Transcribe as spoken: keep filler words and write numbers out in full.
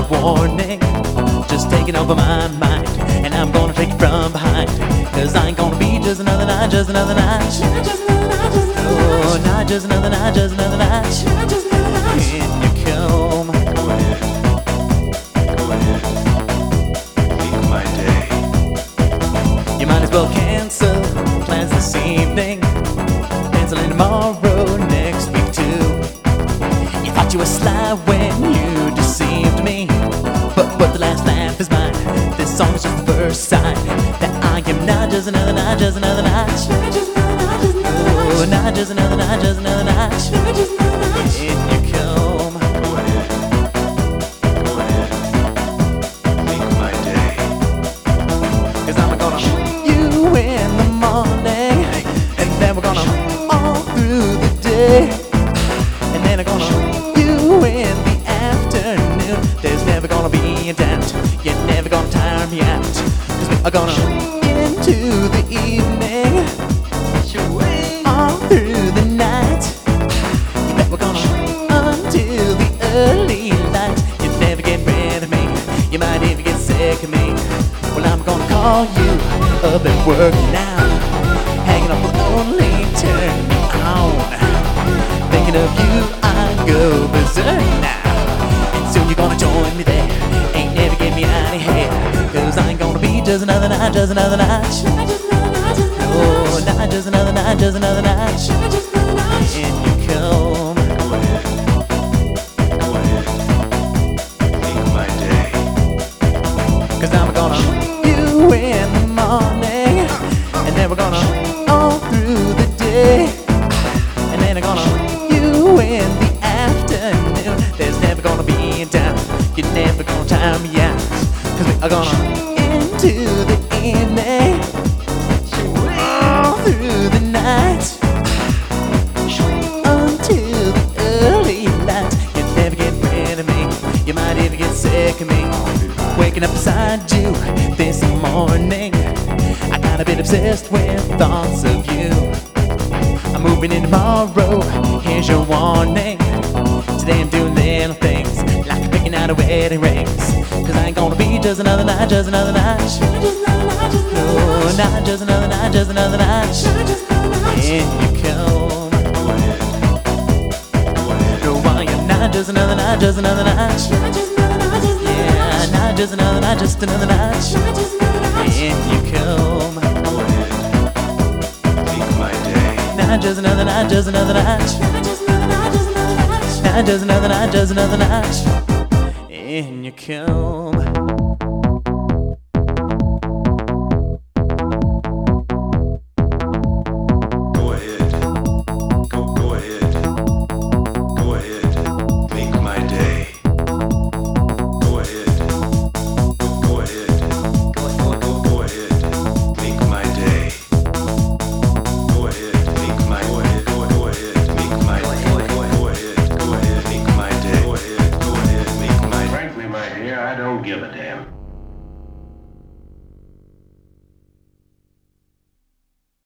warning, just taking over my mind, and I'm gonna take it from behind. Cause I ain't gonna be just another night, just another night. Oh, not just another night, just another night. Can you come? Go ahead. Go ahead. Make my day. You might as well cancel plans this evening, canceling tomorrow, next week too. You thought you were sly when you deceived me, but but the last laugh is mine. This song is just the first sign that I am not just another night, just another night. Oh, not just another night, just another night. Can you come? Go ahead. Go ahead. Make my day. Cause I'm gonna shoot you in the morning, and then we're gonna all through the day, and then I'm gonna shoot you in the afternoon. There's never gonna be a doubt, you're never gonna tire me out. Cause we are gonna into the evening, all through the night. You bet we're gonna until the early light. You never get rid of me, you might even get sick of me. Well, I'm gonna call you up at work now, hanging up will only turn me on. Thinking of you, I go berserk now, and soon you're gonna join me there. Ain't never get me out of here, cause I ain't gonna be just another night, just another night. Oh, not just another night, just another night. Can you come? Go ahead. Go ahead. Make my day. Cause I'm gonna shoot you in the morning, and then we're gonna all through the day, and then I'm gonna shoot you in the afternoon. There's never gonna be a doubt, you're never gonna tire me out. Cause we are gonna into the evening, all through the night, until the early light. You never get rid of me, you might even get sick of me. Waking up beside you this morning, I got a bit obsessed with thoughts of you. I'm moving in tomorrow, here's your warning. Today I'm doing little things, like picking out a wedding rings. Cause I ain't gonna be just another night, just another night. No, not just another night, just another night. Can you come? Go ahead. Go ahead. No, I am not just another night, just another night. Yeah, not just another night, just another night. Can you come? Go ahead. Make my day. Not just another night, just another night. Not just another night, just another night. And you come. Go ahead. Go, go ahead. Go ahead. Make my day. Go ahead. Go, go ahead. Go, go, go, go ahead. Make my day. Go ahead. Make my, go ahead. Go, go ahead. Make my, go ahead. Go ahead. Go ahead. Make my day. Go ahead. Go ahead. Make my. Frankly, my dear, I don't give a damn.